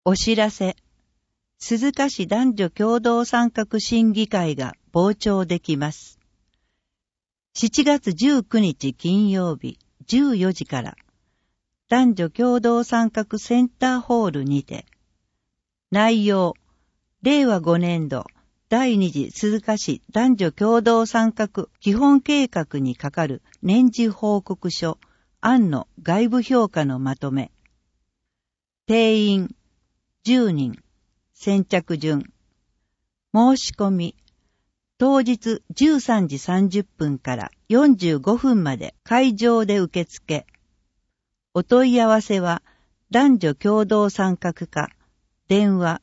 お知らせ。鈴鹿市男女共同参画審議会が傍聴できます。7月19日金曜日14時から、男女共同参画センターホールにて、内容、令和5年度第2次鈴鹿市男女共同参画基本計画にかかる年次報告書案の外部評価のまとめ。定員10人、先着順。申し込み、当日13時30分から45分まで会場で受付。お問い合わせは男女共同参画課、電話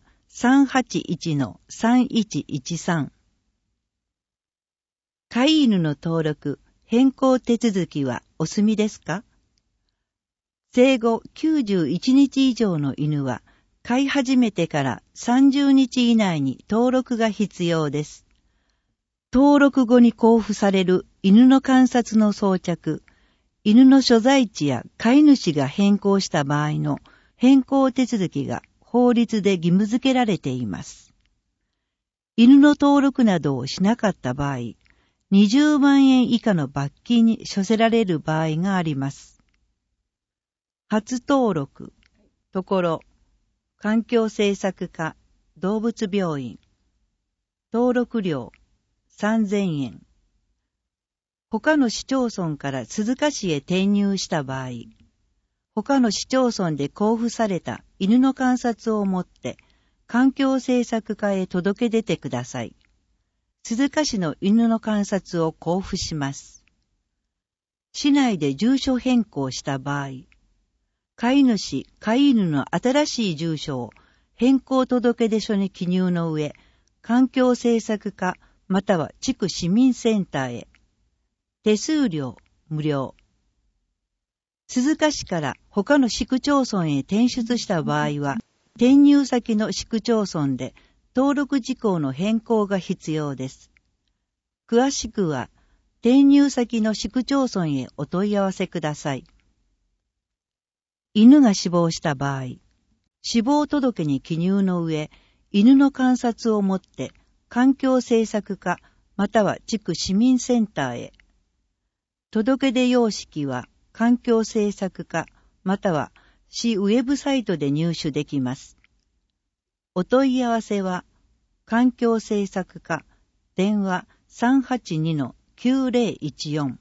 381-3113。飼い犬の登録、変更手続きはお済みですか？生後91日以上の犬は、飼い始めてから30日以内に登録が必要です。登録後に交付される犬の観察の装着、犬の所在地や飼い主が変更した場合の変更手続きが法律で義務付けられています。犬の登録などをしなかった場合、20万円以下の罰金に処せられる場合があります。初登録、ところ、環境政策課、動物病院。登録料、3000円。他の市町村から鈴鹿市へ転入した場合、他の市町村で交付された犬の観察をもって、環境政策課へ届け出てください。鈴鹿市の犬の観察を交付します。市内で住所変更した場合、飼い主、飼い犬の新しい住所を変更届出書に記入の上、環境政策課または地区市民センターへ。手数料無料。鈴鹿市から他の市区町村へ転出した場合は、転入先の市区町村で登録事項の変更が必要です。詳しくは、転入先の市区町村へお問い合わせください。犬が死亡した場合、死亡届に記入の上、犬の観察をもって環境政策課または地区市民センターへ。届出様式は環境政策課または市ウェブサイトで入手できます。お問い合わせは環境政策課電話382-9014。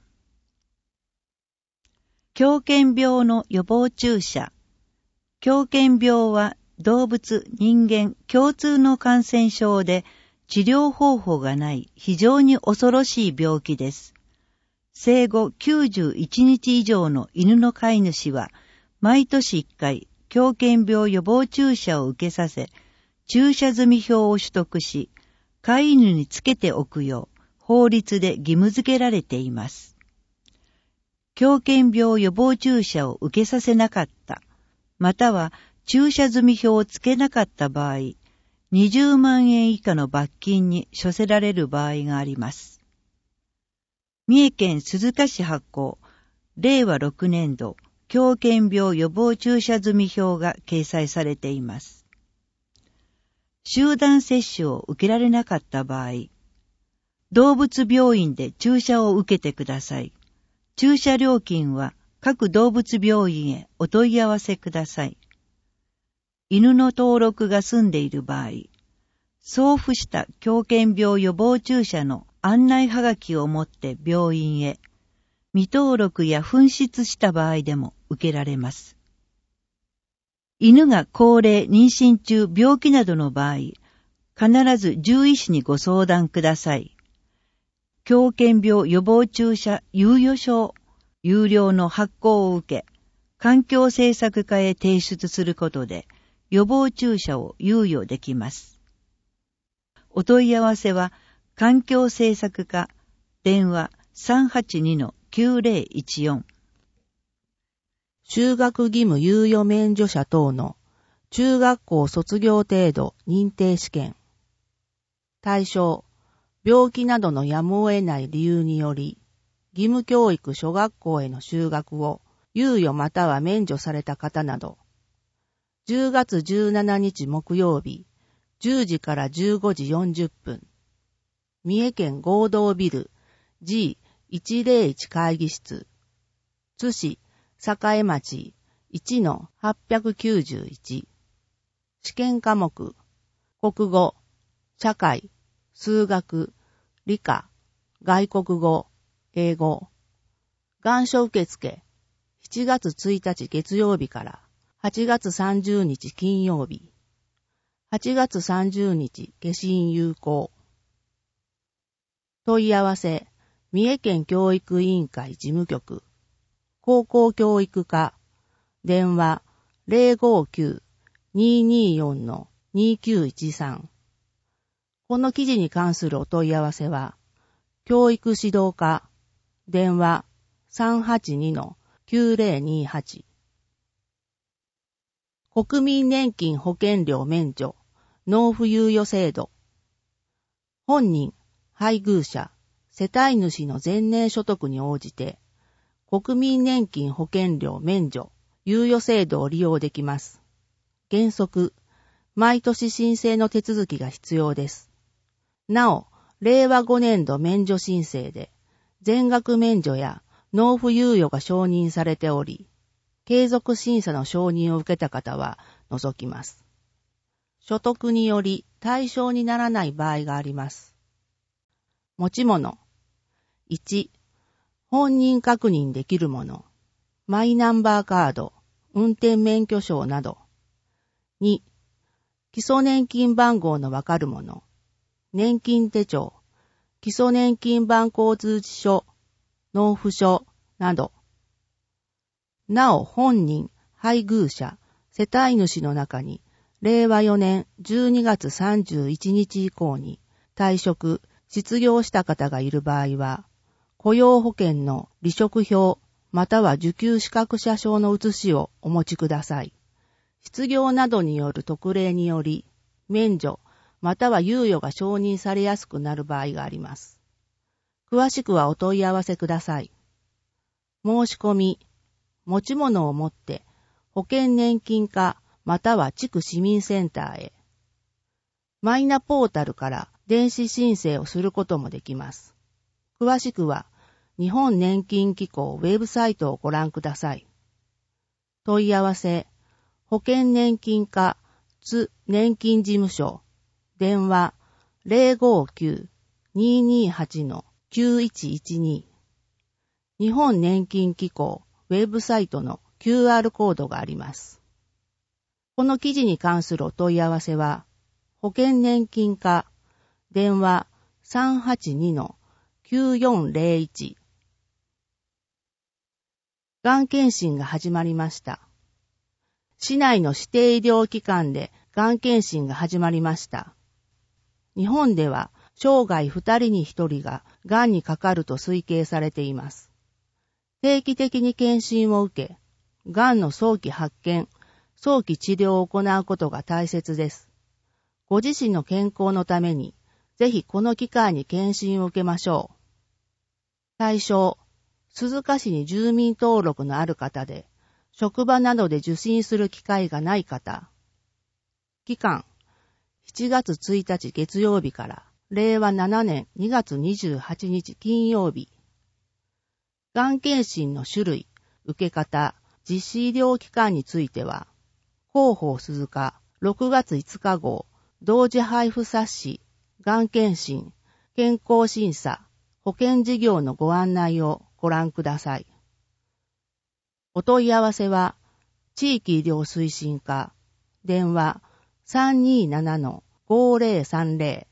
狂犬病の予防注射。狂犬病は動物、人間共通の感染症で治療方法がない非常に恐ろしい病気です。生後91日以上の犬の飼い主は毎年1回狂犬病予防注射を受けさせ、注射済票を取得し、飼い犬につけておくよう法律で義務付けられています。狂犬病予防注射を受けさせなかった、または注射済票をつけなかった場合、20万円以下の罰金に処せられる場合があります。三重県鈴鹿市発行、令和6年度狂犬病予防注射済票が掲載されています。集団接種を受けられなかった場合、動物病院で注射を受けてください。注射料金は各動物病院へお問い合わせください。犬の登録が済んでいる場合、送付した狂犬病予防注射の案内はがきを持って病院へ、未登録や紛失した場合でも受けられます。犬が高齢、妊娠中、病気などの場合、必ず獣医師にご相談ください。狂犬病予防注射猶予証、有料の発行を受け、環境政策課へ提出することで、予防注射を猶予できます。お問い合わせは、環境政策課、電話382-9014。 就学義務猶予免除者等の中学校卒業程度認定試験。対象、病気などのやむを得ない理由により、義務教育諸学校への就学を猶予または免除された方など、 10月17日木曜日、10時から15時40分。三重県合同ビル G101 会議室。津市栄町 1-891。試験科目、国語、社会、数学、理科、外国語、英語。願書受付、7月1日月曜日から8月30日金曜日。8月30日下診有効。問い合わせ、三重県教育委員会事務局、高校教育課、電話 059-224-2913。この記事に関するお問い合わせは、教育指導課、電話 382-9028。国民年金保険料免除、納付猶予制度。本人、配偶者、世帯主の前年所得に応じて、国民年金保険料免除、猶予制度を利用できます。原則、毎年申請の手続きが必要です。なお、令和5年度免除申請で、全額免除や納付猶予が承認されており、継続審査の承認を受けた方は除きます。所得により対象にならない場合があります。持ち物。1、本人確認できるもの。マイナンバーカード、運転免許証など。2、基礎年金番号のわかるもの。年金手帳、基礎年金番号通知書、納付書など。なお本人、配偶者、世帯主の中に、令和4年12月31日以降に退職、失業した方がいる場合は、雇用保険の離職票または受給資格者証の写しをお持ちください。失業などによる特例により、免除または猶予が承認されやすくなる場合があります。詳しくはお問い合わせください。申し込み、持ち物を持って保険年金課または地区市民センターへ。マイナポータルから電子申請をすることもできます。詳しくは日本年金機構ウェブサイトをご覧ください。問い合わせ、保険年金課津年金事務所、電話 059-228-9112。日本年金機構ウェブサイトの QR コードがあります。この記事に関するお問い合わせは、保険年金課、電話 382-9401。がん検診が始まりました。市内の指定医療機関でがん検診が始まりました。日本では生涯2人に1人ががんにかかると推計されています。定期的に検診を受け、がんの早期発見、早期治療を行うことが大切です。ご自身の健康のために、ぜひこの機会に検診を受けましょう。対象、鈴鹿市に住民登録のある方で、職場などで受診する機会がない方。期間、7月1日月曜日から令和7年2月28日金曜日。がん検診の種類、受け方、実施医療機関については、広報鈴鹿6月5日号、同時配布冊子、がん検診、健康審査、保険事業のご案内をご覧ください。お問い合わせは、地域医療推進課、電話 327-5030。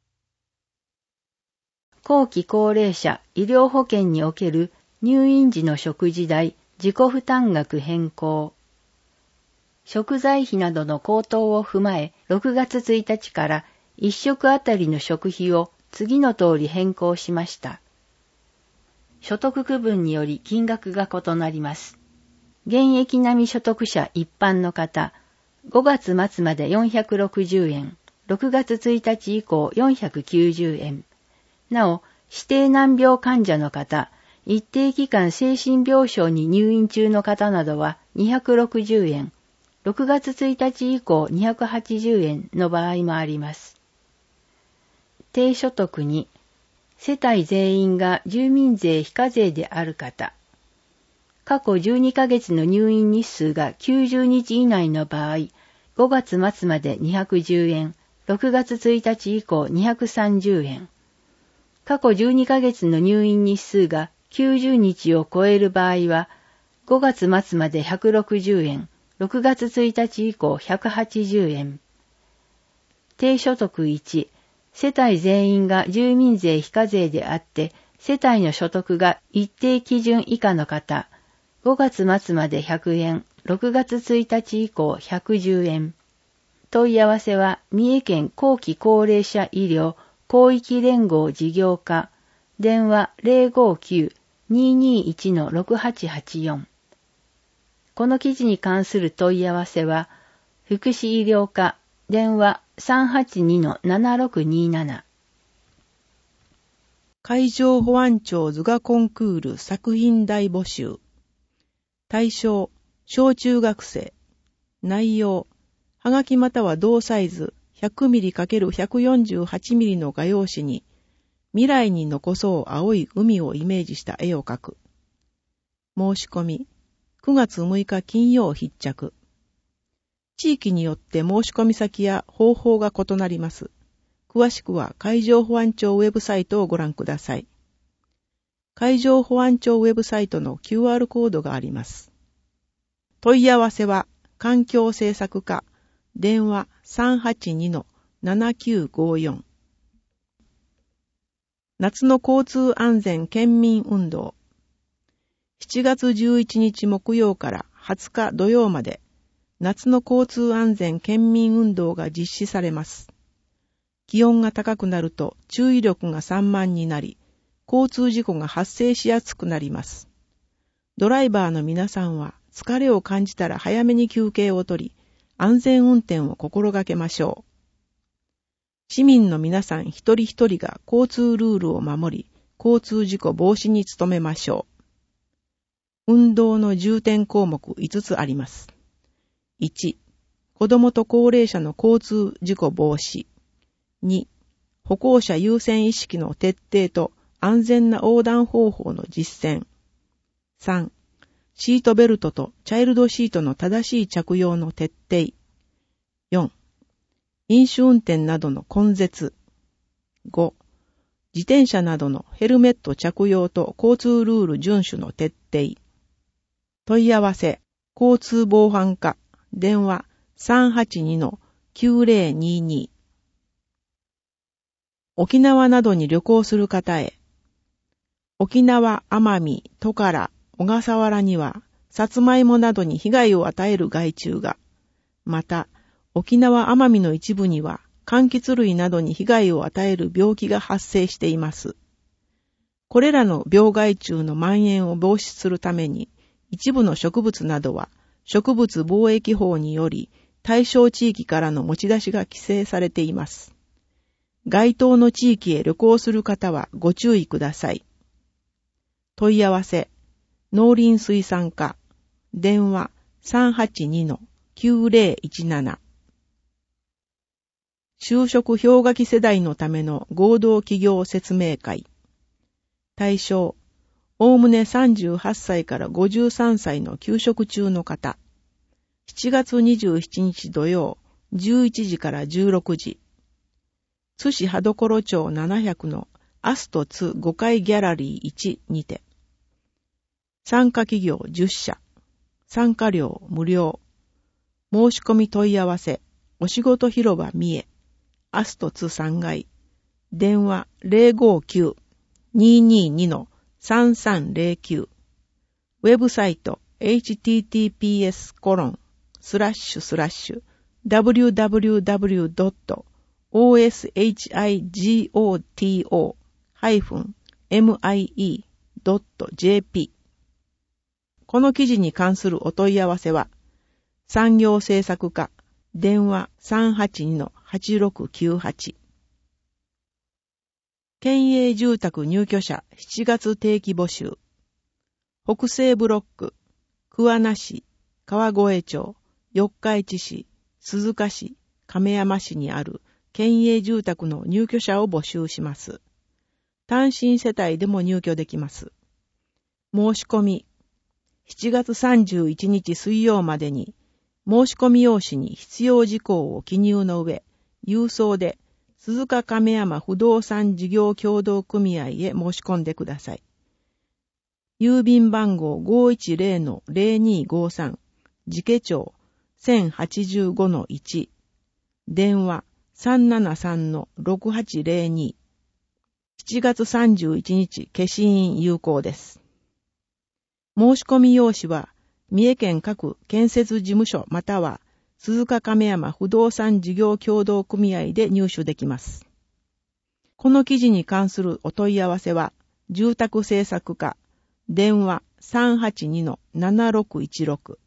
後期高齢者医療保険における入院時の食事代自己負担額変更。食材費などの高騰を踏まえ、6月1日から1食あたりの食費を次の通り変更しました。所得区分により金額が異なります。現役並み所得者一般の方、5月末まで460円、6月1日以降490円。なお、指定難病患者の方、一定期間精神病床に入院中の方などは260円、 6月1日以降280円の場合もあります。低所得に、世帯全員が住民税非課税である方、過去12ヶ月の入院日数が90日以内の場合、5月末まで210円、6月1日以降230円。過去12ヶ月の入院日数が90日を超える場合は、5月末まで160円、6月1日以降180円。低所得1、世帯全員が住民税非課税であって、世帯の所得が一定基準以下の方、5月末まで100円、6月1日以降110円。問い合わせは、三重県後期高齢者医療広域連合事業課、電話 059-221-6884。この記事に関する問い合わせは、福祉医療課、電話 382-7627。 海上保安庁図画コンクール作品大募集。対象、小中学生。内容、はがきまたは同サイズ 100mm×148mm の画用紙に、未来に残そう青い海をイメージした絵を描く。申し込み、9月6日金曜必着。地域によって申し込み先や方法が異なります。詳しくは海上保安庁ウェブサイトをご覧ください。海上保安庁ウェブサイトの QR コードがあります。問い合わせは環境政策課、電話 382-7954。夏の交通安全県民運動。7月11日木曜から20日土曜まで、夏の交通安全県民運動が実施されます。気温が高くなると注意力が散漫になり、交通事故が発生しやすくなります。ドライバーの皆さんは疲れを感じたら早めに休憩をとり、安全運転を心がけましょう。市民の皆さん一人一人が交通ルールを守り、交通事故防止に努めましょう。運動の重点項目5つあります。1、子どもと高齢者の交通事故防止。2、歩行者優先意識の徹底と安全な横断方法の実践。3、シートベルトとチャイルドシートの正しい着用の徹底。4、飲酒運転などの根絶。5、自転車などのヘルメット着用と交通ルール遵守の徹底。問い合わせ、交通防犯課、電話 382-9022。沖縄などに旅行する方へ。沖縄、奄美、トカラ、小笠原には、さつまいもなどに被害を与える害虫が、また、沖縄奄美の一部には、柑橘類などに被害を与える病気が発生しています。これらの病害虫の蔓延を防止するために、一部の植物などは、植物防疫法により、対象地域からの持ち出しが規制されています。該当の地域へ旅行する方はご注意ください。問い合わせ、農林水産課、電話 382-9017。就職氷河期世代のための合同企業説明会。対象、おおむね38歳から53歳の休職中の方。7月27日土曜、11時から16時。津市葉所町700のアストツ5階ギャラリー1にて。参加企業10社。参加料無料。申し込み問い合わせ、お仕事広場三重。アストツ3階。電話 059-222-3309。ウェブサイト https://www.oshigoto-mie.jp。この記事に関するお問い合わせは、産業政策課、電話 382-8698。県営住宅入居者7月定期募集。北西ブロック、桑名市、川越町、 四日市市、鈴鹿市、亀山市にある県営住宅の入居者を募集します。単身世帯でも入居できます。申し込み、7月31日水曜までに、申し込み用紙に必要事項を記入の上、郵送で、鈴鹿亀山不動産事業協同組合へ申し込んでください。郵便番号 510-0253、寺家町 1085-1、電話 373-6802。7月31日消印有効です。申し込み用紙は、三重県各建設事務所または、鈴鹿亀山不動産事業協同組合で入手できます。この記事に関するお問い合わせは、住宅政策課、電話 382-7616。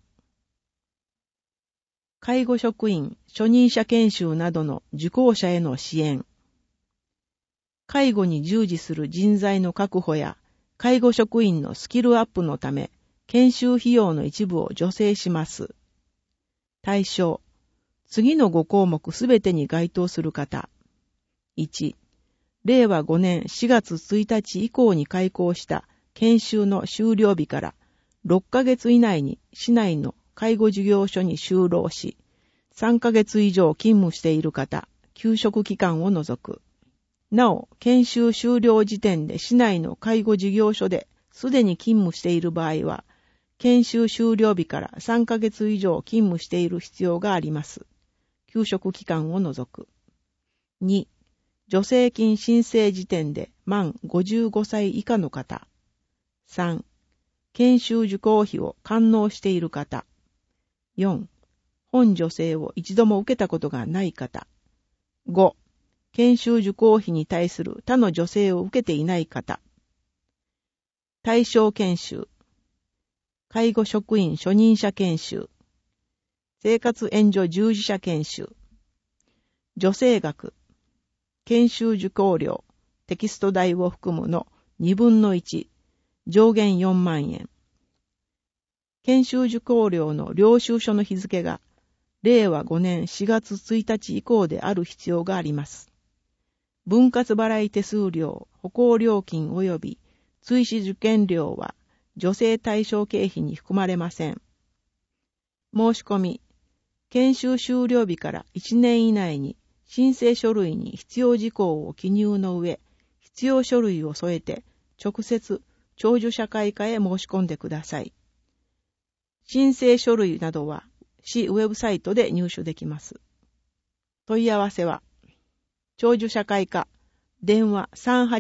介護職員、初任者研修などの受講者への支援。介護に従事する人材の確保や、介護職員のスキルアップのため、研修費用の一部を助成します。対象、次の5項目すべてに該当する方。1、令和5年4月1日以降に開講した研修の終了日から6ヶ月以内に市内の介護事業所に就労し、3ヶ月以上勤務している方、休職期間を除く。なお、研修終了時点で市内の介護事業所ですでに勤務している場合は、研修終了日から3ヶ月以上勤務している必要があります。休職期間を除く。2、助成金申請時点で満55歳以下の方。3、研修受講費を完納している方。4、本助成を一度も受けたことがない方。5、研修受講費に対する他の助成を受けていない方。対象研修。介護職員初任者研修、生活援助従事者研修、助成額、研修受講料、テキスト代を含むの2分の1、上限4万円。研修受講料の領収書の日付が、令和5年4月1日以降である必要があります。分割払い手数料、歩行料金及び追試受験料は、助成対象経費に含まれません。申し込み、研修終了日から1年以内に申請書類に必要事項を記入の上、必要書類を添えて直接長寿社会課へ申し込んでください。申請書類などは市ウェブサイトで入手できます。問い合わせは、長寿社会課、電話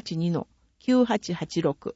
382-9886。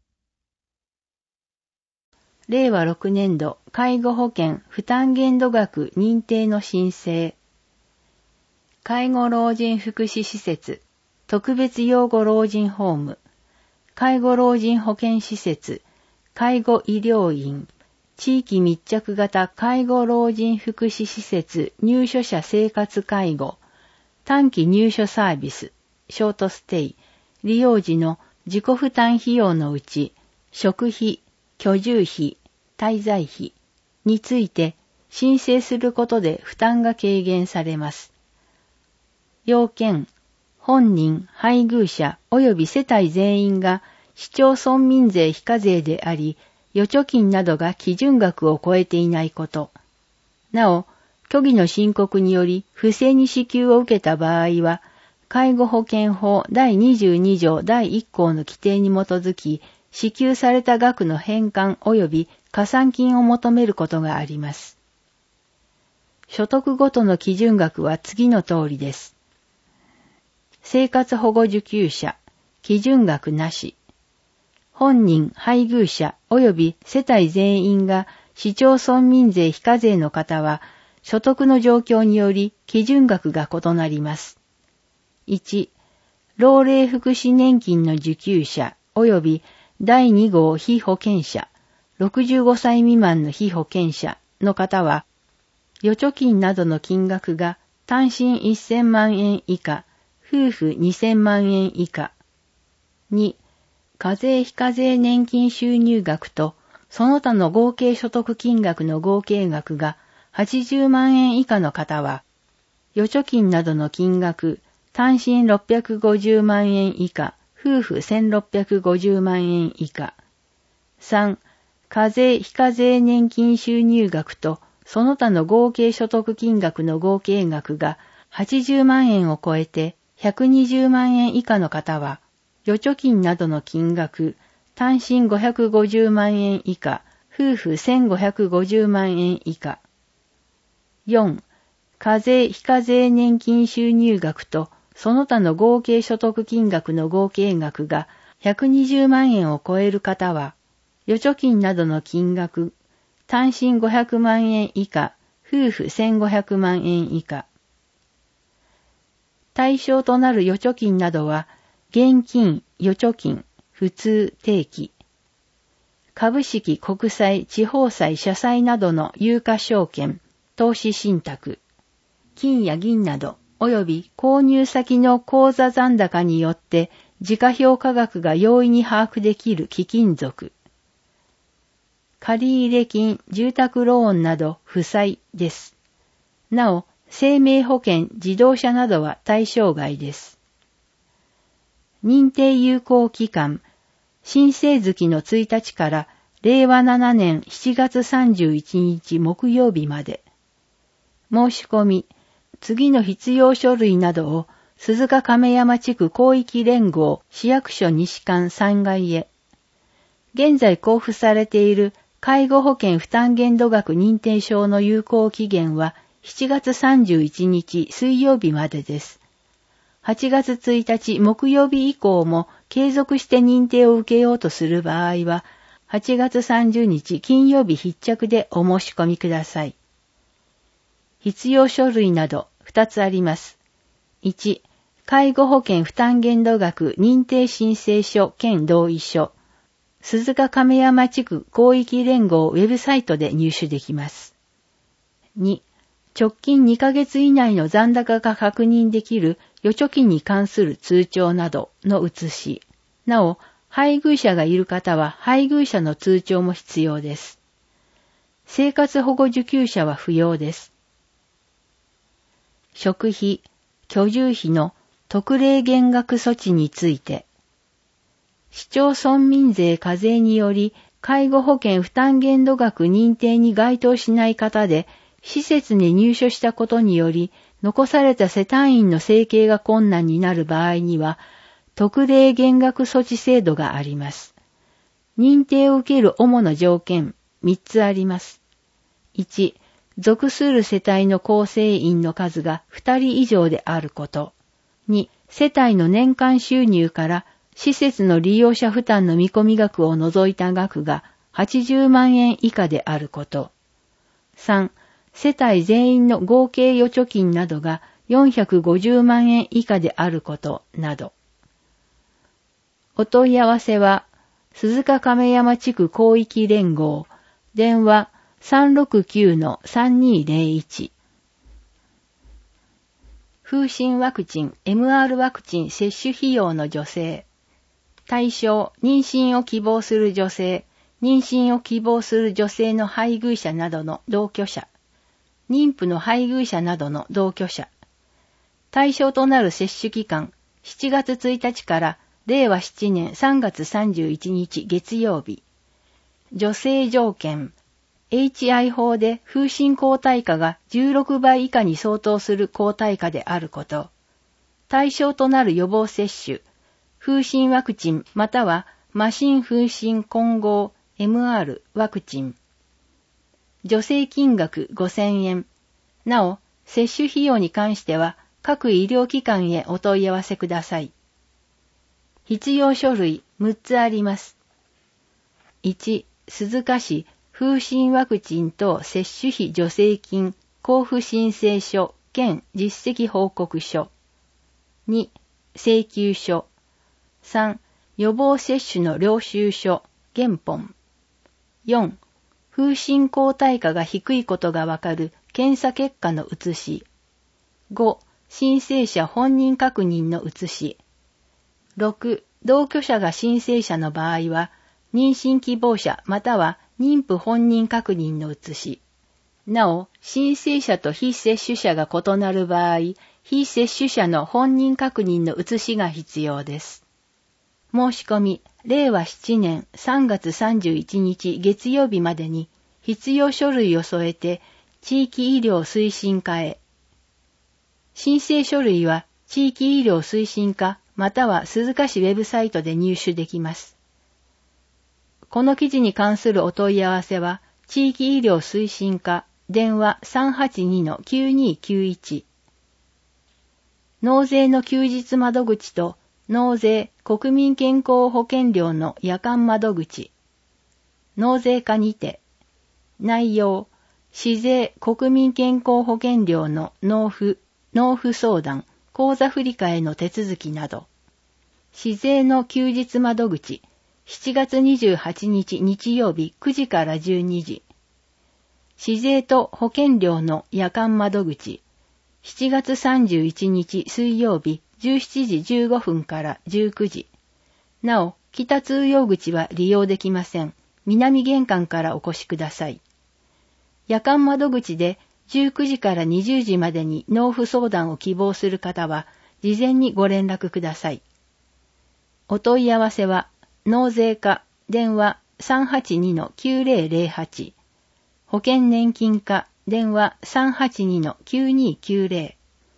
令和6年度介護保険負担限度額認定の申請。介護老人福祉施設、特別養護老人ホーム、介護老人保健施設、介護医療院、地域密着型介護老人福祉施設入所者生活介護、短期入所サービス、ショートステイ、利用時の自己負担費用のうち、食費、居住費、滞在費について申請することで負担が軽減されます。要件、本人、配偶者及び世帯全員が市町村民税非課税であり、預貯金などが基準額を超えていないこと。なお、虚偽の申告により不正に支給を受けた場合は、介護保険法第22条第1項の規定に基づき、支給された額の返還及び加算金を求めることがあります。所得ごとの基準額は次の通りです。生活保護受給者、基準額なし。本人、配偶者及び世帯全員が市町村民税非課税の方は、所得の状況により基準額が異なります。1、老齢福祉年金の受給者及び第2号被保険者、65歳未満の被保険者の方は、預貯金などの金額が単身1000万円以下、夫婦2000万円以下。2、課税非課税年金収入額とその他の合計所得金額の合計額が 80万円以下の方は、預貯金などの金額、単身650万円以下、夫婦1650万円以下。3、課税非課税年金収入額とその他の合計所得金額の合計額が80万円を超えて120万円以下の方は、預貯金などの金額、単身550万円以下、夫婦1550万円以下。4、課税非課税年金収入額とその他の合計所得金額の合計額が120万円を超える方は、預貯金などの金額、単身500万円以下、夫婦1500万円以下。対象となる預貯金などは、現金、預貯金、普通、定期。株式、国債、地方債、社債などの有価証券、投資信託。金や銀など、及び購入先の口座残高によって時価評価額が容易に把握できる貴金属。借入金、住宅ローンなど負債です。なお、生命保険、自動車などは対象外です。認定有効期間、申請月の1日から令和7年7月31日木曜日まで。申し込み、次の必要書類などを鈴鹿亀山地区広域連合市役所西館3階へ。現在交付されている介護保険負担限度額認定証の有効期限は7月31日水曜日までです。8月1日木曜日以降も継続して認定を受けようとする場合は、8月30日金曜日必着でお申し込みください。必要書類など2つあります。1、介護保険負担限度額認定申請書兼同意書。鈴鹿亀山地区広域連合ウェブサイトで入手できます。2、直近2ヶ月以内の残高が確認できる預貯金に関する通帳などの写し。なお、配偶者がいる方は配偶者の通帳も必要です。生活保護受給者は不要です。食費、居住費の特例減額措置について、市町村民税課税により介護保険負担限度額認定に該当しない方で、施設に入所したことにより、残された世帯員の生計が困難になる場合には、特例減額措置制度があります。認定を受ける主な条件、3つあります。1、属する世帯の構成員の数が2人以上であること。2、世帯の年間収入から施設の利用者負担の見込み額を除いた額が80万円以下であること。3、世帯全員の合計預貯金などが450万円以下であることなど。お問い合わせは、鈴鹿亀山地区広域連合、電話 369-3201。風疹ワクチン、MR ワクチン接種費用の助成。対象、妊娠を希望する女性、妊娠を希望する女性の配偶者などの同居者、妊婦の配偶者などの同居者。対象となる接種期間、7月1日から令和7年3月31日月曜日。助成条件、HI 法で風疹抗体価が16倍以下に相当する抗体価であること。対象となる予防接種、風疹ワクチンまたは麻疹風疹混合 MR ワクチン。助成金額5000円。なお、接種費用に関しては各医療機関へお問い合わせください。必要書類6つあります。1、鈴鹿市風疹ワクチン等接種費助成金交付申請書兼実績報告書。2、請求書。3、予防接種の領収書、原本。4、風疹抗体価が低いことがわかる検査結果の写し。5、申請者本人確認の写し。6、同居者が申請者の場合は、妊娠希望者または妊婦本人確認の写し。 なお、申請者と非接種者が異なる場合、非接種者の本人確認の写しが必要です。申し込み、令和7年3月31日月曜日までに必要書類を添えて地域医療推進課へ。申請書類は地域医療推進課または鈴鹿市ウェブサイトで入手できます。この記事に関するお問い合わせは、地域医療推進課電話 382-9291 納税の休日窓口と納税国民健康保険料の夜間窓口納税課にて内容市税国民健康保険料の納付相談口座振替の手続きなど市税の休日窓口7月28日日曜日9時から12時市税と保険料の夜間窓口7月31日水曜日17時15分から19時。なお、北通用口は利用できません。南玄関からお越しください。夜間窓口で19時から20時までに納付相談を希望する方は、事前にご連絡ください。お問い合わせは、納税課電話 382-9008 保険年金課電話 382-9290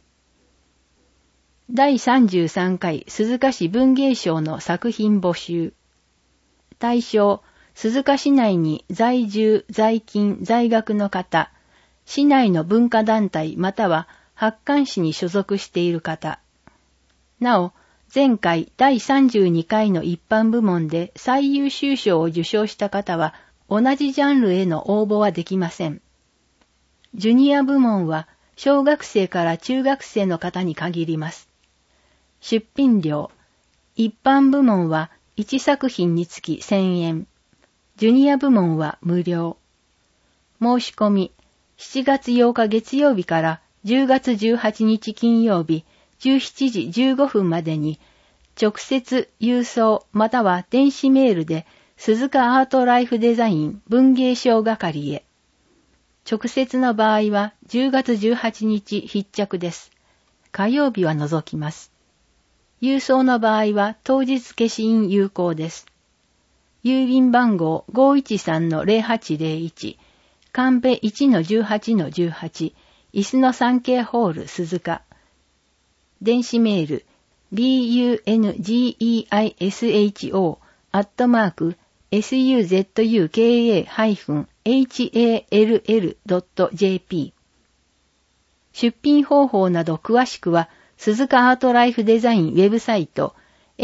第33回鈴鹿市文芸賞の作品募集対象鈴鹿市内に在住在勤在学の方市内の文化団体または発刊誌に所属している方なお前回第32回の一般部門で最優秀賞を受賞した方は同じジャンルへの応募はできません。ジュニア部門は小学生から中学生の方に限ります。出品料。一般部門は1作品につき1000円。ジュニア部門は無料。申し込み。7月8日月曜日から10月18日金曜日17時15分までに直接郵送または電子メールで鈴鹿アートライフデザイン文芸賞係へ。直接の場合は10月18日必着です。火曜日は除きます。郵送の場合は当日消印有効です。郵便番号 513-0801 神戸 1-18-18 椅子の産経ホール鈴鹿電子メール bungeisuka-suzuka-hall.jp 出品方法など詳しくは鈴鹿アートライフデザインウェブサイト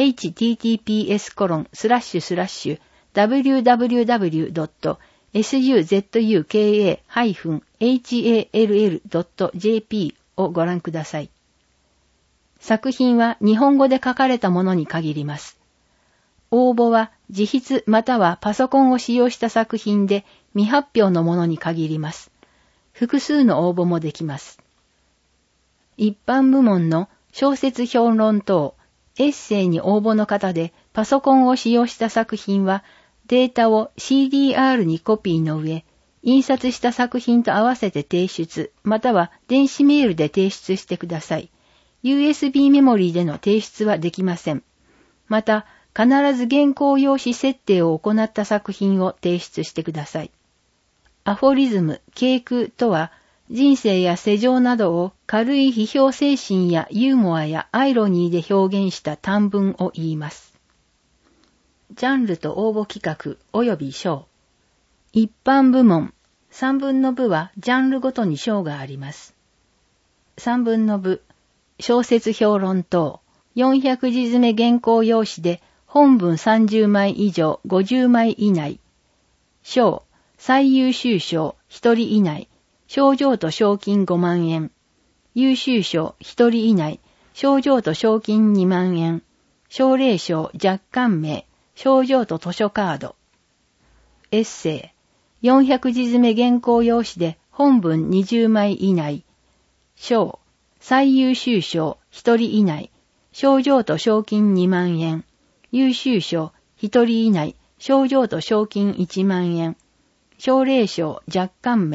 https://www.suzuka-hall.jp をご覧ください。作品は日本語で書かれたものに限ります。応募は自筆またはパソコンを使用した作品で未発表のものに限ります。複数の応募もできます。一般部門の小説評論等、エッセイに応募の方でパソコンを使用した作品はデータを CDR にコピーの上、印刷した作品と合わせて提出または電子メールで提出してください。USB メモリーでの提出はできません。また、必ず原稿用紙設定を行った作品を提出してください。アフォリズム、啓句とは、人生や世情などを軽い批評精神やユーモアやアイロニーで表現した短文を言います。ジャンルと応募企画及び賞。一般部門。3分の部はジャンルごとに賞があります。3分の部。小説評論等。400字詰め原稿用紙で本文30枚以上50枚以内。賞。最優秀賞1人以内。賞状と賞金5万円。優秀賞1人以内。賞状と賞金2万円。奨励賞若干名。賞状と図書カード。エッセイ。400字詰め原稿用紙で本文20枚以内。賞。最優秀賞1人以内。賞状と賞金2万円。優秀賞1人以内。賞状と賞金1万円。奨励賞若干名。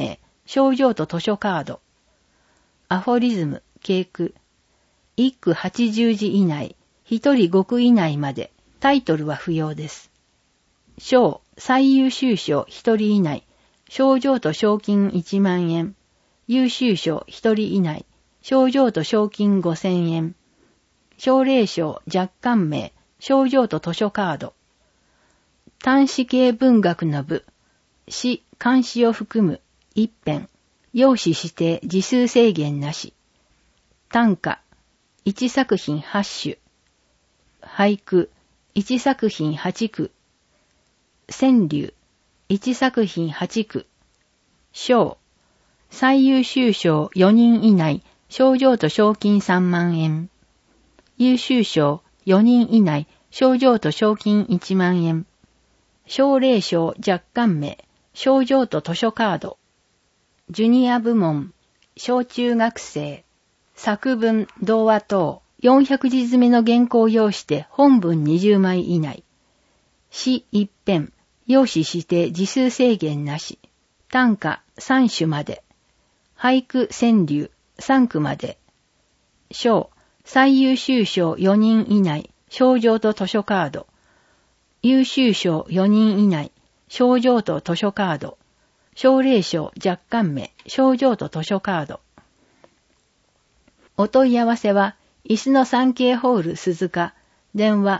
賞状と図書カード。アフォリズム、啓句。一句80字以内、一人5句以内まで、タイトルは不要です。賞、最優秀賞一人以内、賞状と賞金1万円。優秀賞一人以内、賞状と賞金5000円。奨励賞若干名、賞状と図書カード。単詞系文学の部、詩、漢詩を含む一編、用紙指定字数制限なし。短歌、一作品8首。俳句、一作品8句。川柳、一作品8句。賞、最優秀賞4人以内、賞状と賞金3万円。優秀賞4人以内、賞状と賞金1万円。奨励賞若干名、賞状と図書カード。ジュニア部門、小中学生。作文、童話等、400字詰めの原稿用紙で本文20枚以内。詩一編、用紙指定字数制限なし。短歌3首まで。俳句川柳3句まで。賞、最優秀賞4人以内、賞状と図書カード。優秀賞4人以内、賞状と図書カード。奨励賞若干名、賞状と図書カード。お問い合わせは、椅子の産経ホール鈴鹿、電話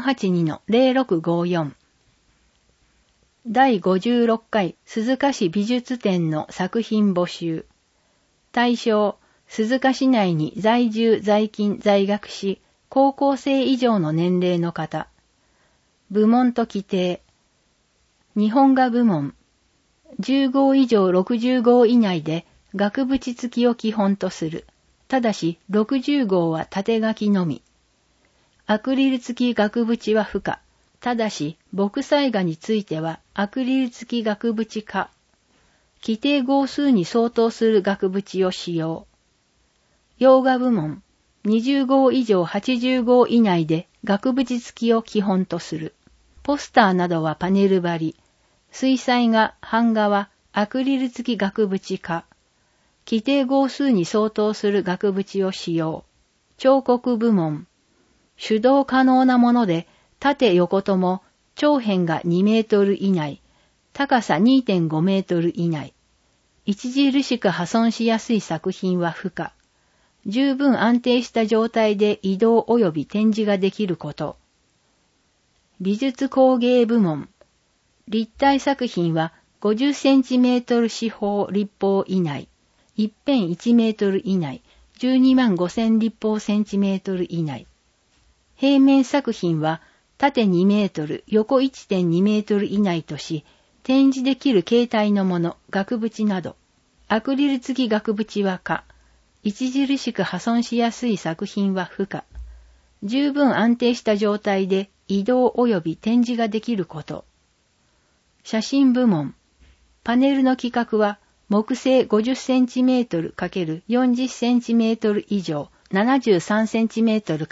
382-0654。第56回鈴鹿市美術展の作品募集。対象、鈴鹿市内に在住在勤在学し、高校生以上の年齢の方。部門と規定。日本画部門。10号以上60号以内で額縁付きを基本とする。ただし60号は縦書きのみ。アクリル付き額縁は不可。ただし墨彩画についてはアクリル付き額縁可。規定号数に相当する額縁を使用。洋画部門。20号以上80号以内で額縁付きを基本とする。ポスターなどはパネル張り。水彩画、版画はアクリル付き額縁可。規定号数に相当する額縁を使用。彫刻部門。手動可能なもので、縦横とも長辺が2メートル以内、高さ 2.5 メートル以内。著しく破損しやすい作品は不可。十分安定した状態で移動及び展示ができること。美術工芸部門。立体作品は50センチメートル四方立方以内。一辺1メートル以内、12万5000立方センチメートル以内。平面作品は縦2メートル、横 1.2 メートル以内とし、展示できる形態のもの、額縁など。アクリル付き額縁は可。著しく破損しやすい作品は不可。十分安定した状態で移動及び展示ができること。写真部門。パネルの規格は、木製50センチメートル ×40 センチメートル以上、73センチメートル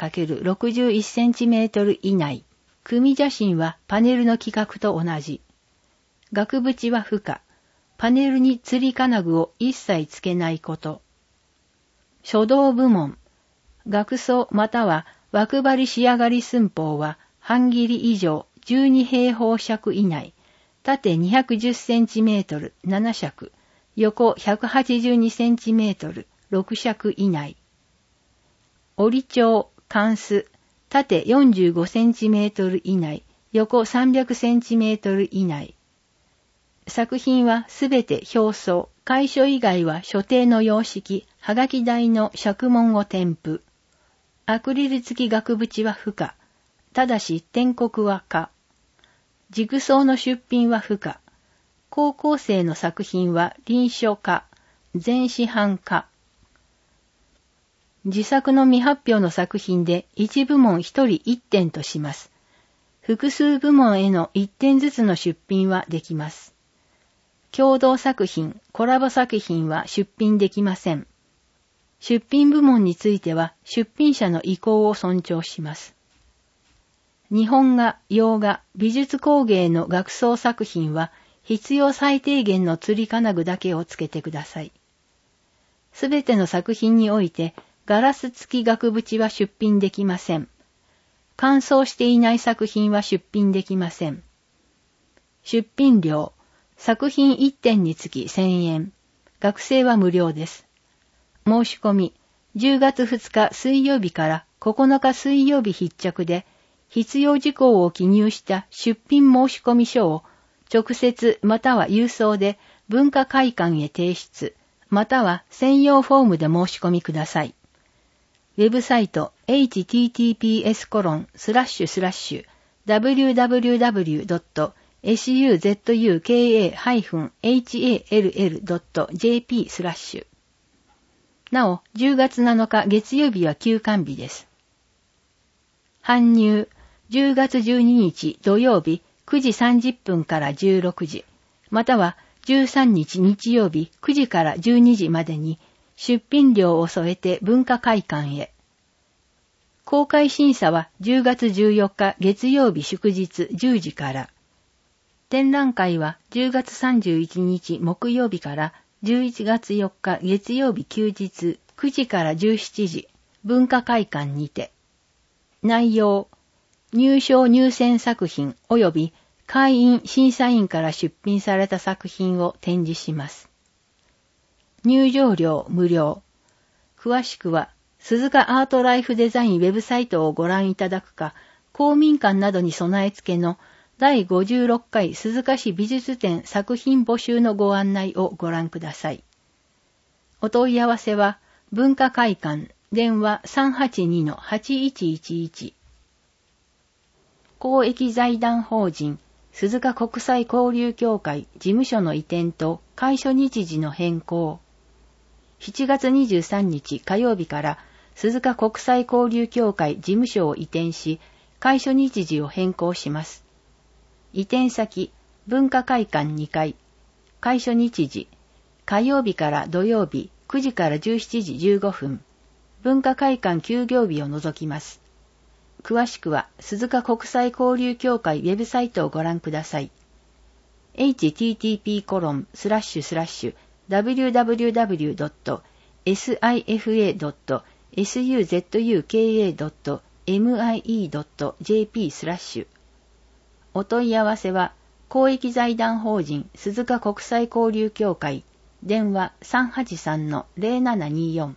×61 センチメートル以内。組写真はパネルの規格と同じ。額縁は不可。パネルに吊り金具を一切つけないこと。書道部門。額装または枠張り仕上がり寸法は半切り以上12平方尺以内。縦210センチメートル7尺。横182センチメートル6尺以内。折帳、関数、縦45センチメートル以内、横300センチメートル以内。作品はすべて表装、楷書以外は所定の様式、はがき台の釈文を添付。アクリル付き額縁は不可。ただし篆刻は可。軸装の出品は不可。高校生の作品は臨書可。全紙版可。自作の未発表の作品で一部門一人一点とします。複数部門への一点ずつの出品はできます。共同作品、コラボ作品は出品できません。出品部門については出品者の意向を尊重します。日本画、洋画、美術工芸の額装作品は必要最低限の釣り金具だけをつけてください。すべての作品において、ガラス付き額縁は出品できません。乾燥していない作品は出品できません。出品料、作品1点につき1000円。学生は無料です。申し込み、10月2日水曜日から9日水曜日必着で、必要事項を記入した出品申込書を直接または郵送で文化会館へ提出、または専用フォームで申し込みください。ウェブサイト https://www.suzuka-hall.jp/ なお、10月7日月曜日は休館日です。搬入、10月12日土曜日9時30分から16時、または13日日曜日9時から12時までに出品料を添えて文化会館へ。公開審査は10月14日月曜日祝日10時から。展覧会は10月31日木曜日から11月4日月曜日休日9時から17時、文化会館にて。内容、入賞入選作品及び会員審査員から出品された作品を展示します。入場料無料。詳しくは、鈴鹿アートライフデザインウェブサイトをご覧いただくか、公民館などに備え付けの第56回鈴鹿市美術展作品募集のご案内をご覧ください。お問い合わせは、文化会館、電話 382-8111。公益財団法人、鈴鹿国際交流協会事務所の移転と開所日時の変更。7月23日火曜日から鈴鹿国際交流協会事務所を移転し、開所日時を変更します。移転先、文化会館2階。開所日時、火曜日から土曜日9時から17時15分。文化会館休業日を除きます。詳しくは、鈴鹿国際交流協会ウェブサイトをご覧ください。http://www.sifa.suzuka.mie.jp/ お問い合わせは、公益財団法人鈴鹿国際交流協会、電話 383-0724。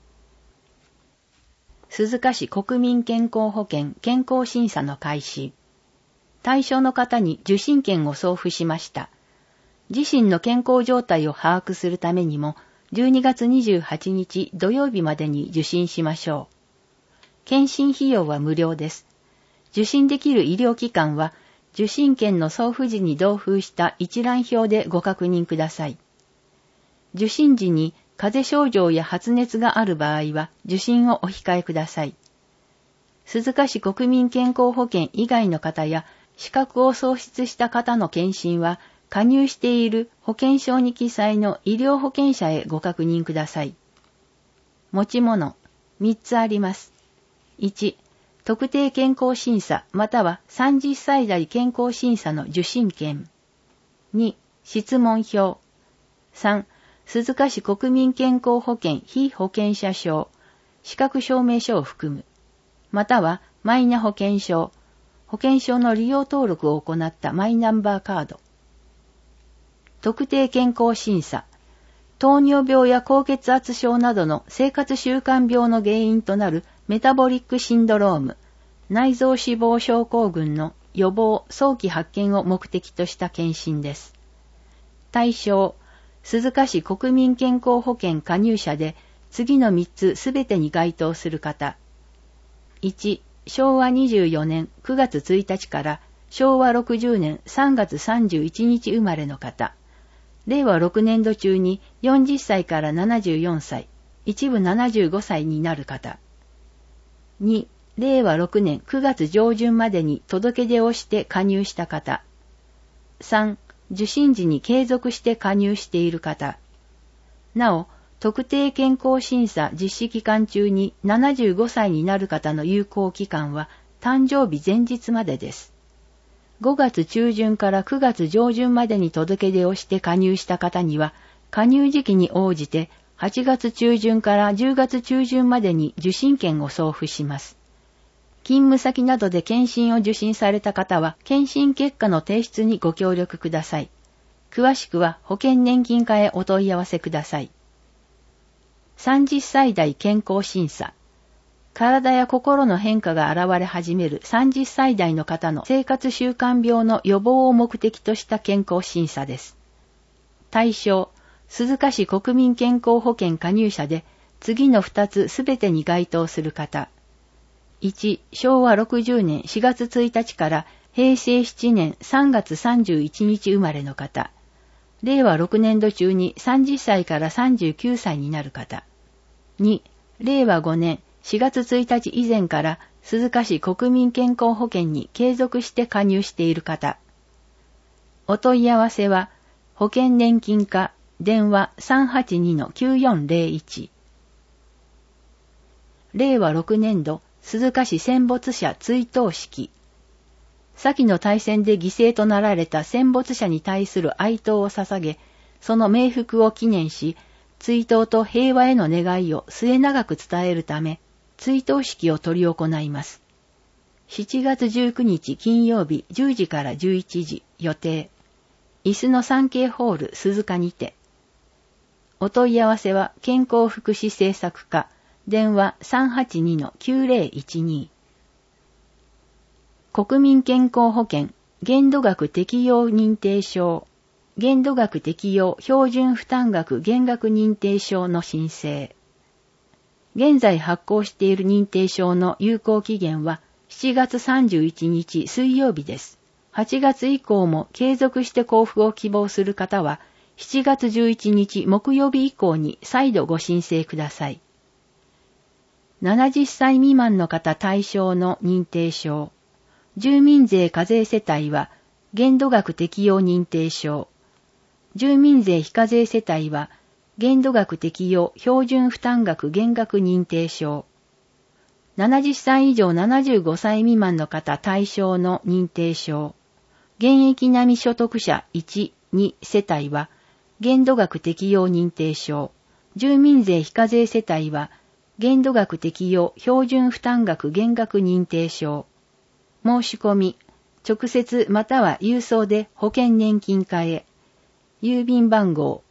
鈴鹿市国民健康保険健康審査の開始。対象の方に受診券を送付しました。自身の健康状態を把握するためにも、12月28日土曜日までに受診しましょう。検診費用は無料です。受診できる医療機関は、受診券の送付時に同封した一覧表でご確認ください。受診時に風邪症状や発熱がある場合は受診をお控えください。鈴鹿市国民健康保険以外の方や資格を喪失した方の検診は加入している保険証に記載の医療保険者へご確認ください。持ち物、3つあります。1、特定健康審査または30歳代健康審査の受診券。2、質問票。3、鈴鹿市国民健康保険被保険者証、資格証明書を含む。またはマイナ保険証、保険証の利用登録を行ったマイナンバーカード。特定健康審査。糖尿病や高血圧症などの生活習慣病の原因となるメタボリックシンドローム、内臓脂肪症候群の予防・早期発見を目的とした検診です。対象、鈴鹿市国民健康保険加入者で次の3つすべてに該当する方。1、昭和24年9月1日から昭和60年3月31日生まれの方。令和6年度中に40歳から74歳、一部75歳になる方。2、令和6年9月上旬までに届け出をして加入した方。3、受診時に継続して加入している方。なお、特定健康審査実施期間中に75歳になる方の有効期間は誕生日前日までです。 5月中旬から9月上旬までに届け出をして加入した方には、加入時期に応じて8月中旬から10月中旬までに受診券を送付します。勤務先などで検診を受診された方は、検診結果の提出にご協力ください。詳しくは保険年金課へお問い合わせください。30歳代健康審査。体や心の変化が現れ始める30歳代の方の生活習慣病の予防を目的とした健康審査です。対象、鈴鹿市国民健康保険加入者で、次の2つすべてに該当する方。1、昭和60年4月1日から平成7年3月31日生まれの方。令和6年度中に30歳から39歳になる方。2、令和5年4月1日以前から鈴鹿市国民健康保険に継続して加入している方。お問い合わせは、保険年金課、電話 382-9401。令和6年度鈴鹿市戦没者追悼式。先の大戦で犠牲となられた戦没者に対する哀悼を捧げ、その冥福を記念し、追悼と平和への願いを末永く伝えるため、追悼式を執り行います。7月19日金曜日10時から11時予定。椅子の産経ホール鈴鹿にて。お問い合わせは健康福祉政策課、電話 382-9012。国民健康保険限度額適用認定証、限度額適用標準負担額減額認定証の申請。現在発行している認定証の有効期限は7月31日水曜日です。8月以降も継続して交付を希望する方は7月11日木曜日以降に再度ご申請ください。70歳未満の方対象の認定証。住民税課税世帯は限度額適用認定証。住民税非課税世帯は限度額適用標準負担額減額認定証。70歳以上75歳未満の方対象の認定証。現役並み所得者1、2世帯は限度額適用認定証。住民税非課税世帯は限度額適用標準負担額減額認定証。申し込み、直接または郵送で保険年金課へ。郵便番号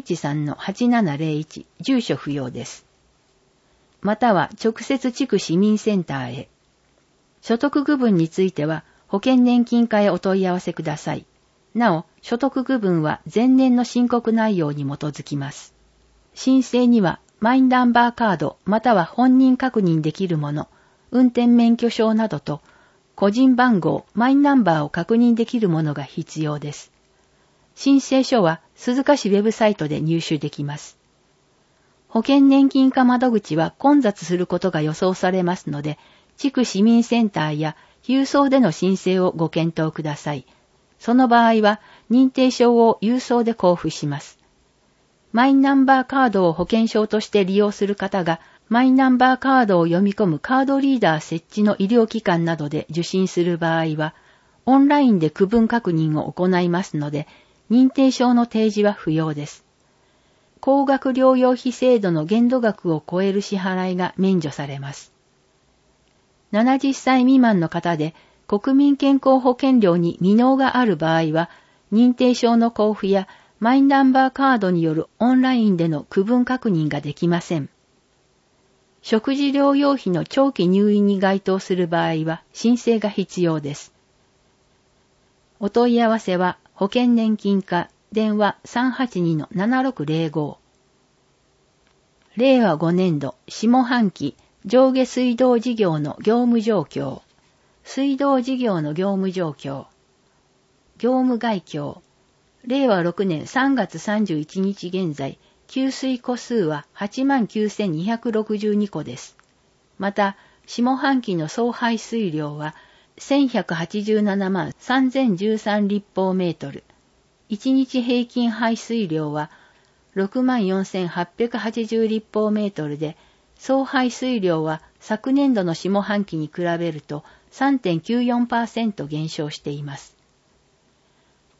513-8701 住所不要です。または直接地区市民センターへ。所得区分については保険年金課へお問い合わせください。なお、所得区分は前年の申告内容に基づきます。申請にはマイナンバーカードまたは本人確認できるもの、運転免許証などと個人番号、マイナンバーを確認できるものが必要です。申請書は鈴鹿市ウェブサイトで入手できます。保険年金課窓口は混雑することが予想されますので、地区市民センターや郵送での申請をご検討ください。その場合は認定証を郵送で交付します。マイナンバーカードを保険証として利用する方が、マイナンバーカードを読み込むカードリーダー設置の医療機関などで受診する場合は、オンラインで区分確認を行いますので、認定証の提示は不要です。高額療養費制度の限度額を超える支払いが免除されます。70歳未満の方で国民健康保険料に未納がある場合は、認定証の交付やマイナンバーカードによるオンラインでの区分確認ができません。食事療養費の長期入院に該当する場合は申請が必要です。お問い合わせは保険年金課電話 382-7605。令和5年度下半期上下水道事業の業務状況。水道事業の業務状況。業務概況。令和6年3月31日現在、給水戸数は 89,262 戸です。また、下半期の総排水量は1187万3013立方メートル。1日平均排水量は64,880立方メートルで、総排水量は昨年度の下半期に比べると 3.94% 減少しています。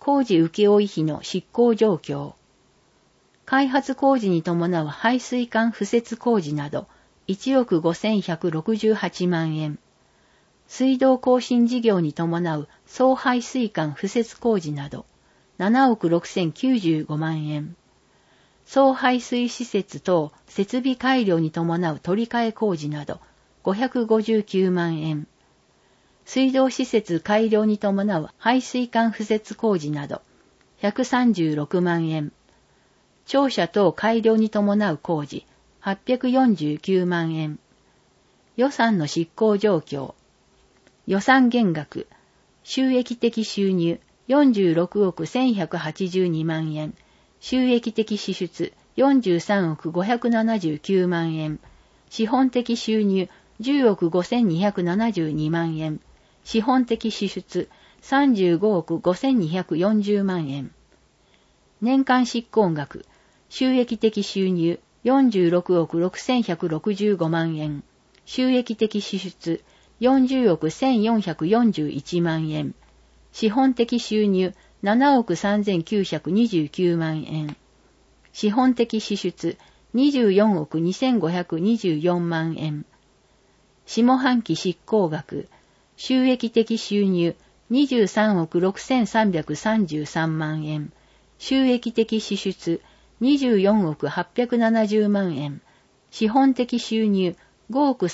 工事請負費の執行状況。開発工事に伴う排水管敷設工事など1億5168万円。水道更新事業に伴う総排水管敷設工事など7億6095万円。総排水施設等設備改良に伴う取り替え工事など559万円。水道施設改良に伴う排水管敷設工事など136万円。庁舎等改良に伴う工事849万円。予算の執行状況。予算減額。収益的収入46億1182万円。収益的支出43億579万円。資本的収入10億5272万円。資本的支出35億5240万円。年間執行額。収益的収入46億6165万円。収益的支出40億1441万円。資本的収入7億3929万円。資本的支出24億2524万円。下半期執行額。収益的収入23億6333万円。収益的支出24億870万円。資本的収入5億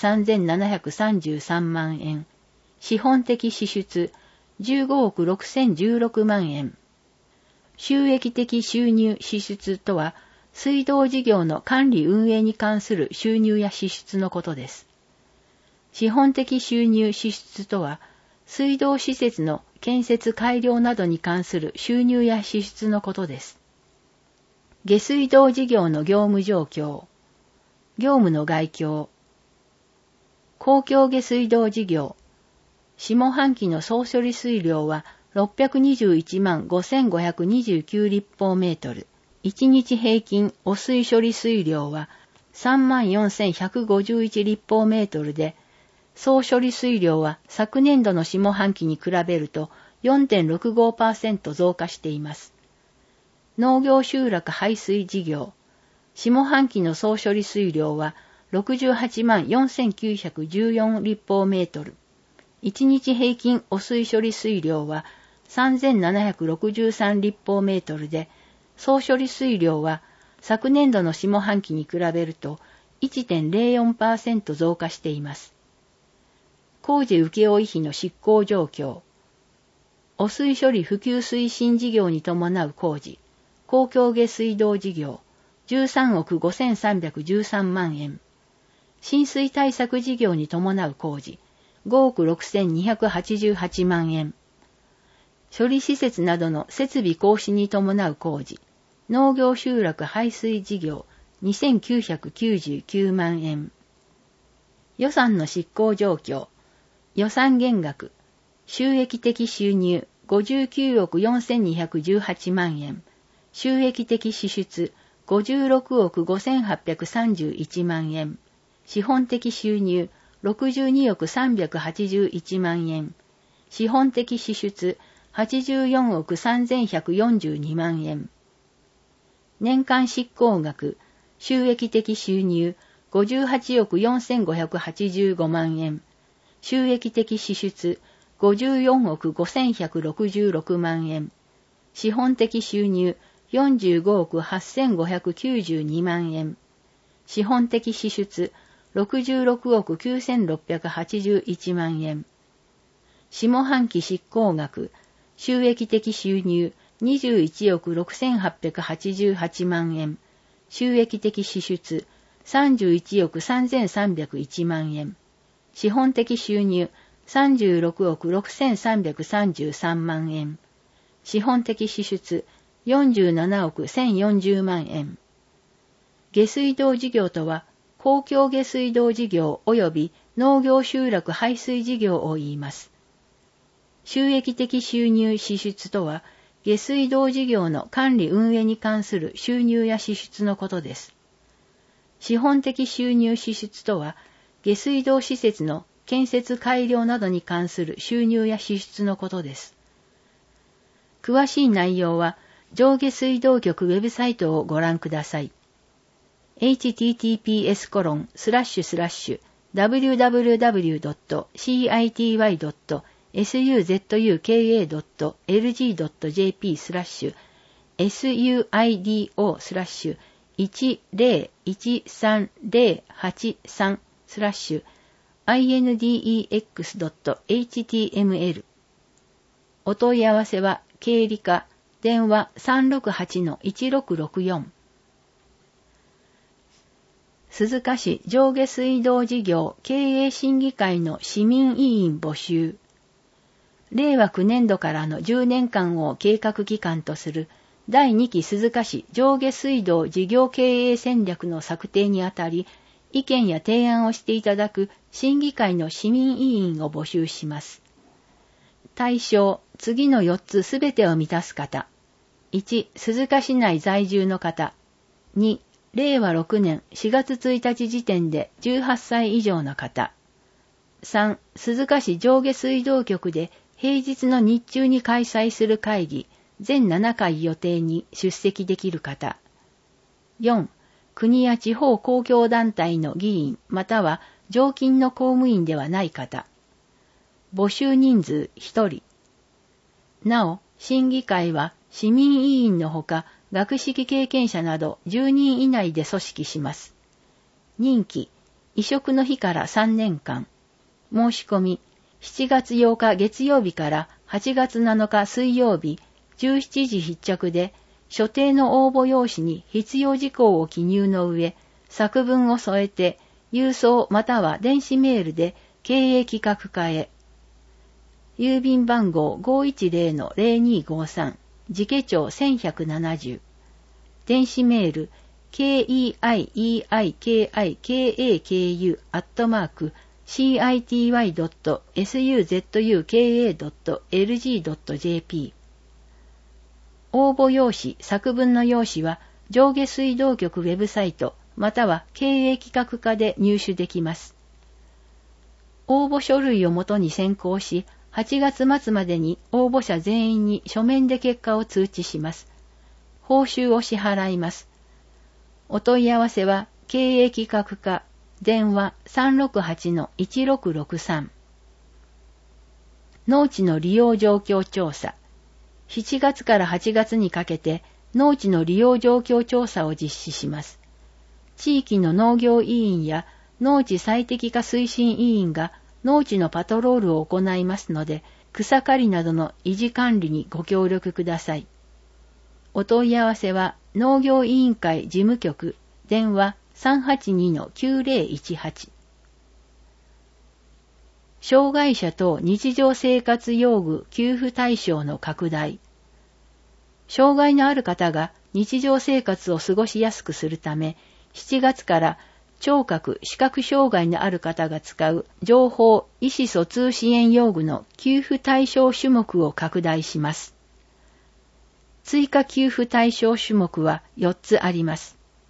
3733万円。資本的支出15億6016万円。収益的収入支出とは、水道事業の管理運営に関する収入や支出のことです。資本的収入支出とは、水道施設の建設改良などに関する収入や支出のことです。下水道事業の業務状況。業務の概況。公共下水道事業。下半期の総処理水量は621万5529立方メートル。1日平均汚水処理水量は34,151立方メートルで、総処理水量は昨年度の下半期に比べると 4.65% 増加しています。農業集落排水事業。下半期の総処理水量は68万4914立方メートル。1日平均汚水処理水量は3763立方メートルで、総処理水量は昨年度の下半期に比べると 1.04% 増加しています。工事請負費の執行状況。汚水処理普及推進事業に伴う工事、公共下水道事業、13億5313万円。浸水対策事業に伴う工事、5億6288万円。処理施設などの設備更新に伴う工事、農業集落排水事業、2999万円。予算の執行状況。予算減額。収益的収入59億4218万円。収益的支出56億5831万円。資本的収入62億381万円。資本的支出84億3142万円。年間執行額。収益的収入58億4585万円。収益的支出54億5166万円。資本的収入45億8592万円。資本的支出66億9681万円。下半期執行額。収益的収入21億6888万円。収益的支出31億3301万円。資本的収入36億6333万円。資本的支出47億1040万円。下水道事業とは、公共下水道事業及び農業集落排水事業を言います。収益的収入支出とは、下水道事業の管理運営に関する収入や支出のことです。資本的収入支出とは、下水道施設の建設改良などに関する収入や支出のことです。 詳しい内容は上下水道局ウェブサイトをご覧ください。https://www.cityy.suzouk.ld.jp/1010KA.index.html お問い合わせは経理課電話 368-1664 鈴鹿市上下水道事業経営審議会の市民委員募集。令和9年度からの10年間を計画期間とする第2期鈴鹿市上下水道事業経営戦略の策定にあたり、意見や提案をしていただく審議会の市民委員を募集します。対象、次の4つすべてを満たす方。1、鈴鹿市内在住の方。2、令和6年4月1日時点で18歳以上の方。3、鈴鹿市上下水道局で平日の日中に開催する会議、全7回予定に出席できる方。4、国や地方公共団体の議員または常勤の公務員ではない方。募集人数1人。なお、審議会は市民委員のほか、学識経験者など10人以内で組織します。任期、委嘱の日から3年間。申し込み、7月8日月曜日から8月7日水曜日、17時必着で、所定の応募用紙に必要事項を記入の上、作文を添えて、郵送または電子メールで経営企画課へ。郵便番号 510-0253 自家町1170電子メール keieikaku@city.suzuka.lg.jp 応募用紙、作文の用紙は上下水道局ウェブサイトまたは経営企画課で入手できます。応募書類をもとに選考し、8月末までに応募者全員に書面で結果を通知します。報酬を支払います。お問い合わせは経営企画課電話 368-1663 農地の利用状況調査。7月から8月にかけて農地の利用状況調査を実施します。地域の農業委員や農地最適化推進委員が農地のパトロールを行いますので、草刈りなどの維持管理にご協力ください。お問い合わせは農業委員会事務局電話 382-9018 障害者等日常生活用具給付対象の拡大。障害のある方が日常生活を過ごしやすくするため、7月から聴覚・視覚障害のある方が使う情報・意思疎通支援用具の給付対象種目を拡大します。追加給付対象種目は4つあります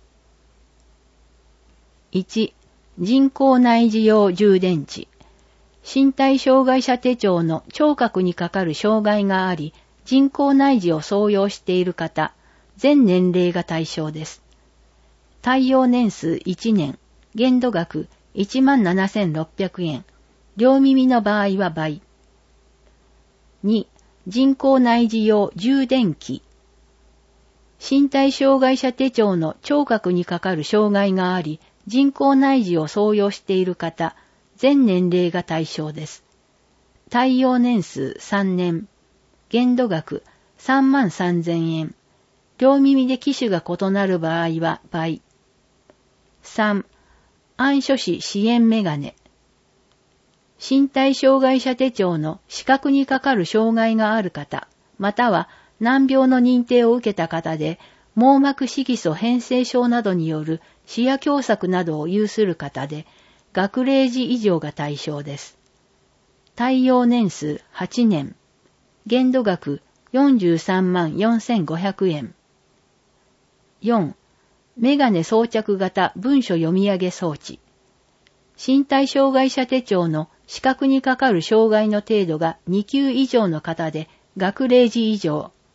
。1、人工内耳用充電池。身体障害者手帳の聴覚にかかる障害があり、人工内耳を装用している方、全年齢が対象です。対応年数1年、限度額 17,600 円、両耳の場合は倍。2、人工内耳用充電器。身体障害者手帳の聴覚にかかる障害があり、人工内耳を装用している方、全年齢が対象です。対応年数3年、限度額 33,000 円、両耳で機種が異なる場合は倍。3、暗所視支援メガネ。身体障害者手帳の視覚にかかる障害がある方、または難病の認定を受けた方で、網膜色素変性症などによる視野狭窄などを有する方で、学齢児以上が対象です。対応年数8年、限度額 434,500 円。4、メガネ装着型文書読み上げ装置。身体障害者手帳の視覚にかかる障害の程度が2級以上の方で、学齢児以上、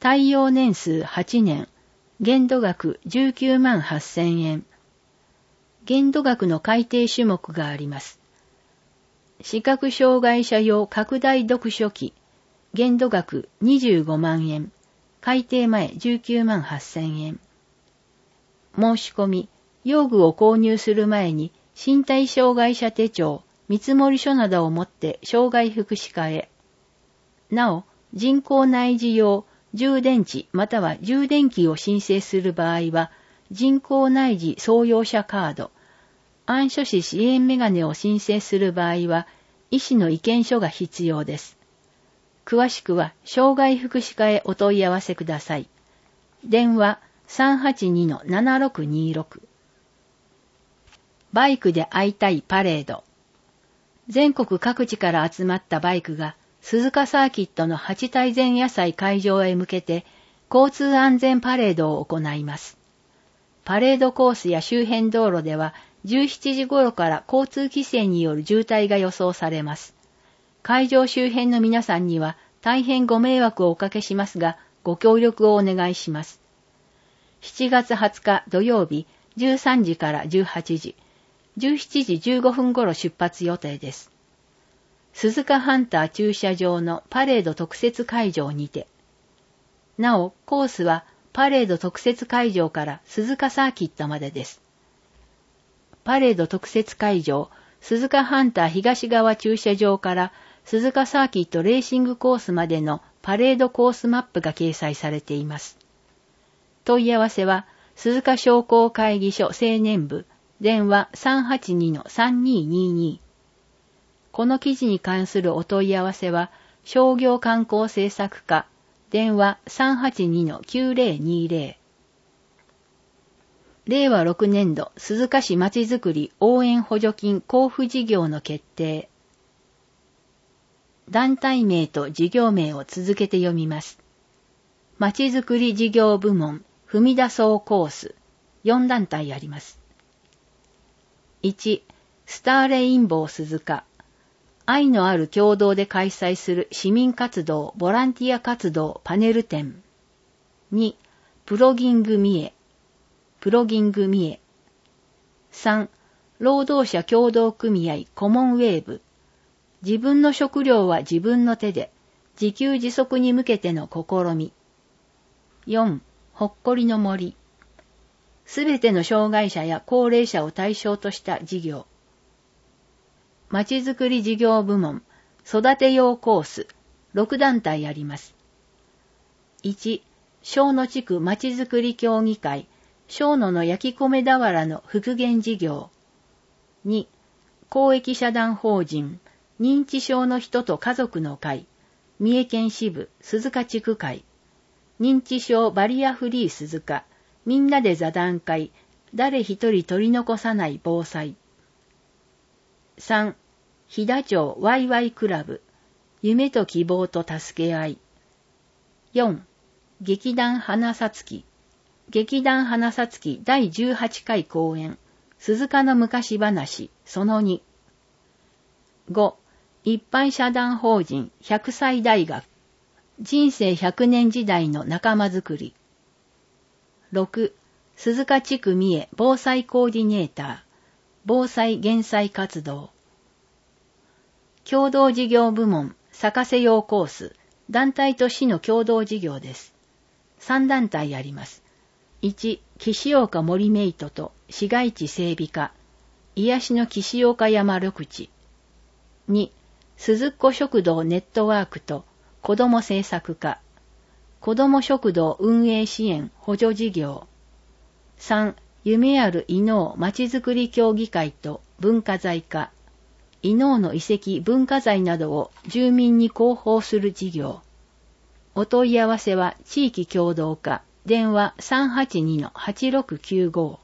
耐用年数8年、限度額19万8000円。限度額の改定種目があります。視覚障害者用拡大読書機、限度額25万円。改定前19万8000円。申し込み、用具を購入する前に身体障害者手帳、見積書などを持って障害福祉課へ。なお、人工内耳用充電池または充電器を申請する場合は、人工内耳創用者カード、暗所視支援メガネを申請する場合は、医師の意見書が必要です。詳しくは、障害福祉課へお問い合わせください。電話 382-7626。バイクで会いたいパレード。全国各地から集まったバイクが、鈴鹿サーキットの八大前夜祭会場へ向けて、交通安全パレードを行います。パレードコースや周辺道路では、17時頃から交通規制による渋滞が予想されます。会場周辺の皆さんには大変ご迷惑をおかけしますが、ご協力をお願いします。7月20日土曜日13時から18時、17時15分頃出発予定です。鈴鹿ハンター駐車場のパレード特設会場にて。なお、コースはパレード特設会場から鈴鹿サーキットまでです。パレード特設会場、鈴鹿ハンター東側駐車場から鈴鹿サーキットレーシングコースまでのパレードコースマップが掲載されています。問い合わせは、鈴鹿商工会議所青年部、電話 382-3222。この記事に関するお問い合わせは、商業観光政策課、電話 382-9020。令和6年度鈴鹿市まちづくり応援補助金交付事業の決定。団体名と事業名を続けて読みます。まちづくり事業部門踏み出そうコース4団体あります。1、スターレインボー鈴鹿。愛のある共同で開催する市民活動、ボランティア活動パネル展。2、プロギング三重。3、労働者協同組合コモンウェーブ。自分の食料は自分の手で、自給自足に向けての試み。4、ほっこりの森。すべての障害者や高齢者を対象とした事業。まちづくり事業部門、育て用コース、6団体あります。1、小野地区まちづくり協議会、小野の焼き米俵の復元事業。2、公益社団法人、認知症の人と家族の会、三重県支部鈴鹿地区会、認知症バリアフリー鈴鹿、みんなで座談会、誰一人取り残さない防災。3、飛騨町ワイワイクラブ、夢と希望と助け合い。4、劇団花さつき第18回公演、鈴鹿の昔話、その2。5、一般社団法人100歳大学、人生100年時代の仲間づくり。6、鈴鹿地区三重防災コーディネーター、防災減災活動。共同事業部門、咲かせ用コース、団体と市の共同事業です。3団体あります。1、岸岡森メイトと市街地整備課、癒しの岸岡山緑地。2、鈴子食堂ネットワークと子ども政策課、子ども食堂運営支援補助事業。3、夢ある伊能まちづくり協議会と文化財課、伊能の遺跡文化財などを住民に広報する事業。お問い合わせは地域協同課、電話 382-8695。